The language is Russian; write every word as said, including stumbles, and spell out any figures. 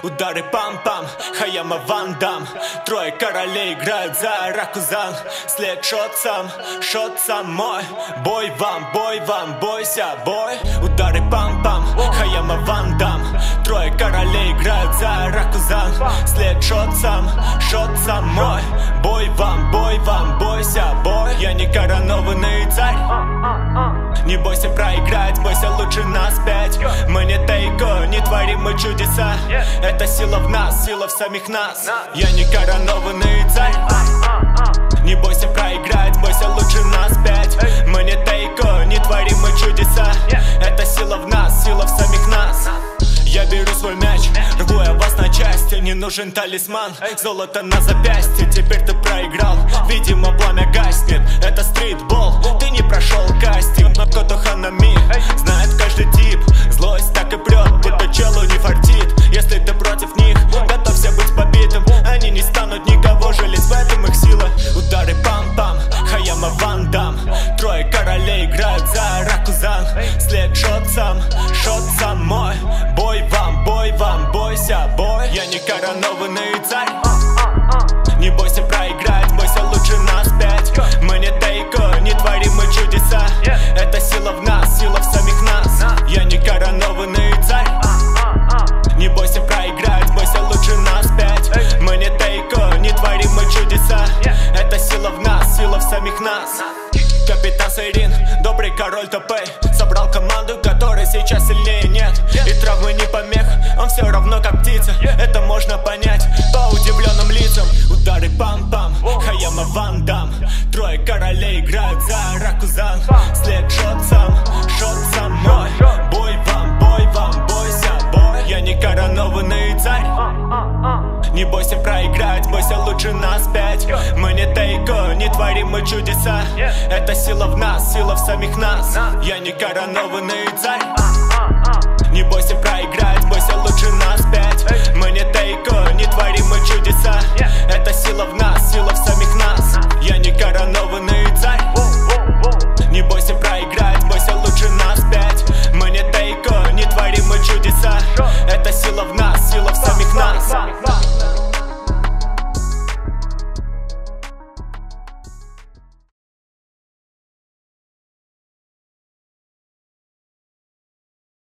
Удары пам-пам, Хаяма Ван Дам. Трое королей играют за Ракузан. След шот сам, шот сам мой. Бой вам, бой вам, бойся, бой. Удары пам-пам, Хаяма Ван Дам. Трое королей играют за Ракузан. След шот сам, шот сам мой. Бой вам, бой вам, бойся, бой. Я не коронованный царь. Не бойся проиграть, бойся лучше нас пять. Мы не тайко, не творим мы чудеса. Это сила в нас, сила в самих нас. Я не коронованный царь. Не бойся проиграть, бойся лучше нас пять. Мы не тайко, не творим мы чудеса. Это сила в нас, сила в самих нас. Я беру свой мяч, рву я вас на части. Не нужен талисман, золото на запястье. Теперь ты проиграл, видимо пламя гаснет. Это стритбол, ты не прошел кастинг. Но кто-то ханами, знает каждый тип. Злость так и прет, будто челу не фартит. Если ты против них, готовься быть побитым. Они не станут никого жалеть, в этом их сила. Удары пам-пам, Хаяма Ван Дам. Трое королей играют за Ракузан. След шот сам, шот сам мой. Бой вам, бой вам, бойся, бой. Я не коронованный царь. Не бойся проиграть, бойся лучше нас пять. Мы не тайко, не творим мы чудеса. Это сила в нас, сила в самих нас. Я не коронованный царь. Не бойся проиграть, бойся лучше нас пять. Мы не тайко, не творим мы чудеса. Это сила в нас, сила в самих нас. Капитан Сайрин, добрый король Топей. Собрал команду, которой сейчас сильнее нет. И травмы не помех, он все равно как птица. Это можно понять по удивленным лицам. Удары пам-пам, Хаяма Ван Дам. Трое королей играют за Ракузан. След шот сам, шот сам мой. Бой вам, бой вам, бойся, бой. Я не коронованный царь. Не бойся проиграть, бойся лучше нас пять. Мы не тайко, не творим мы чудеса. Это сила в нас, сила в самих нас. Я не коронованный царь. Не бойся проиграть, бойся лучше нас пять. Мы не тайко, не творим мы чудеса. Это сила в нас, сила в